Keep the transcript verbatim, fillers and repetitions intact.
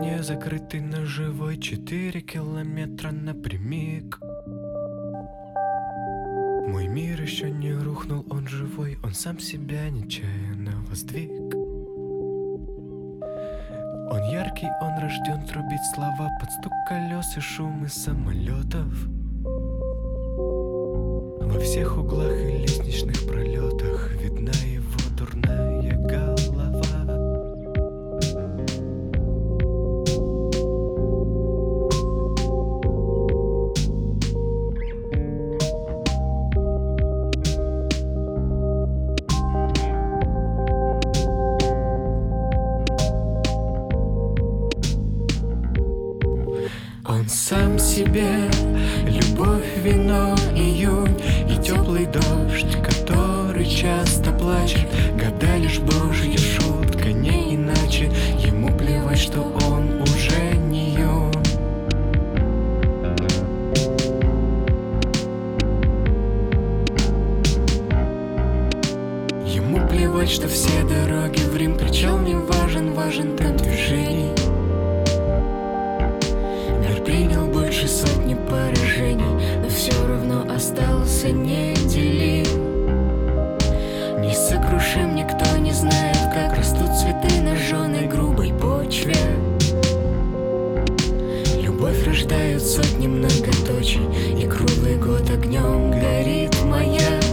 не закрытый, но живой. Четыре километра напрямик. Мой мир еще не рухнул, он живой. Он сам себя нечаянно воздвиг. Он яркий, он рожден трубить слова под стук колес и шумы самолетов. Во всех углах и лестничных пролетах видна его дурная голова. Он сам себе любовь, вино, июнь и теплый дождь, который часто плачет. Года лишь божья шутка, не иначе. Ему плевать, что он уже не юн. Ему плевать, что все дороги в Рим. Кричал: не важен, важен темп движений. Принял больше сотни поражений, но все равно остался неделим. Несокрушим, никто не знает, как растут цветы на жженой грубой почве. Любовь рождают сотни многоточий, и круглый год огнем горит моя